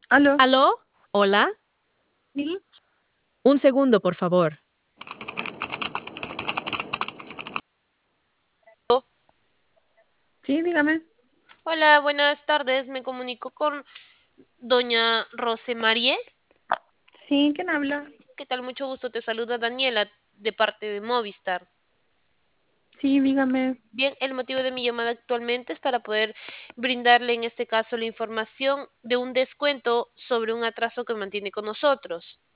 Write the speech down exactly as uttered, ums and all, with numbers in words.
¿Aló? ¿Aló? ¿Hola? ¿Sí? Un segundo, por favor. Sí, dígame. Hola, buenas tardes. Me comunico con doña Rosemarie. Sí, ¿quién habla? ¿Qué tal? Mucho gusto. Te saluda Daniela de parte de Movistar. Sí, dígame. Bien, el motivo de mi llamada actualmente es para poder brindarle en este caso la información de un descuento sobre un atraso que mantiene con nosotros.